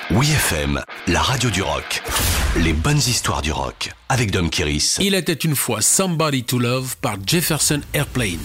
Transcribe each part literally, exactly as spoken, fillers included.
Oui F M, la radio du rock. Les bonnes histoires du rock avec Dom Kiris. Il était une fois Somebody to Love par Jefferson Airplane.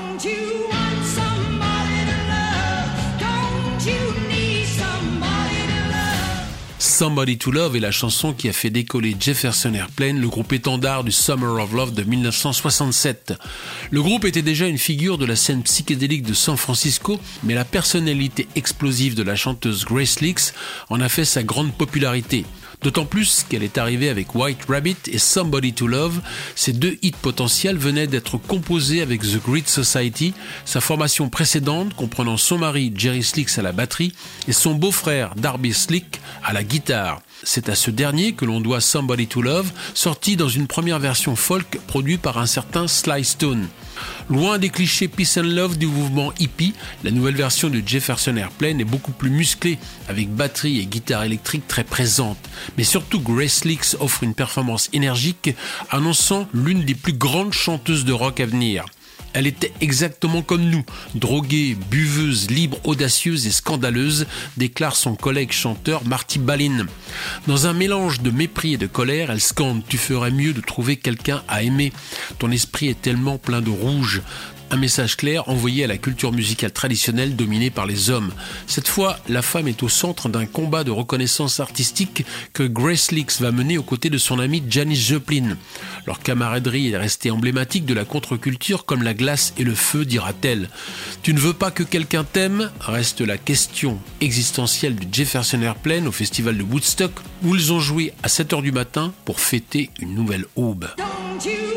Somebody to Love est la chanson qui a fait décoller Jefferson Airplane, le groupe étendard du Summer of Love de dix-neuf cent soixante-sept. Le groupe était déjà une figure de la scène psychédélique de San Francisco, mais la personnalité explosive de la chanteuse Grace Licks en a fait sa grande popularité. D'autant plus qu'elle est arrivée avec White Rabbit et Somebody to Love. Ces deux hits potentiels venaient d'être composés avec The Great Society, sa formation précédente comprenant son mari Jerry Slicks à la batterie et son beau-frère Darby Slick à la guitare. C'est à ce dernier que l'on doit Somebody to Love, sorti dans une première version folk produite par un certain Sly Stone. Loin des clichés peace and love du mouvement hippie, la nouvelle version de Jefferson Airplane est beaucoup plus musclée, avec batterie et guitare électrique très présentes. Mais surtout, Grace Licks offre une performance énergique, annonçant l'une des plus grandes chanteuses de rock à venir. Elle était exactement comme nous, droguée, buveuse, libre, audacieuse et scandaleuse, déclare son collègue chanteur Marty Balin. Dans un mélange de mépris et de colère, elle scande « Tu ferais mieux de trouver quelqu'un à aimer. Ton esprit est tellement plein de rouge ». Un message clair envoyé à la culture musicale traditionnelle dominée par les hommes. Cette fois, la femme est au centre d'un combat de reconnaissance artistique que Grace Licks va mener aux côtés de son amie Janis Joplin. Leur camaraderie est restée emblématique de la contre-culture comme la glace et le feu, dira-t-elle. Tu ne veux pas que quelqu'un t'aime reste la question existentielle de Jefferson Airplane au festival de Woodstock où ils ont joué à sept heures du matin pour fêter une nouvelle aube. Don't you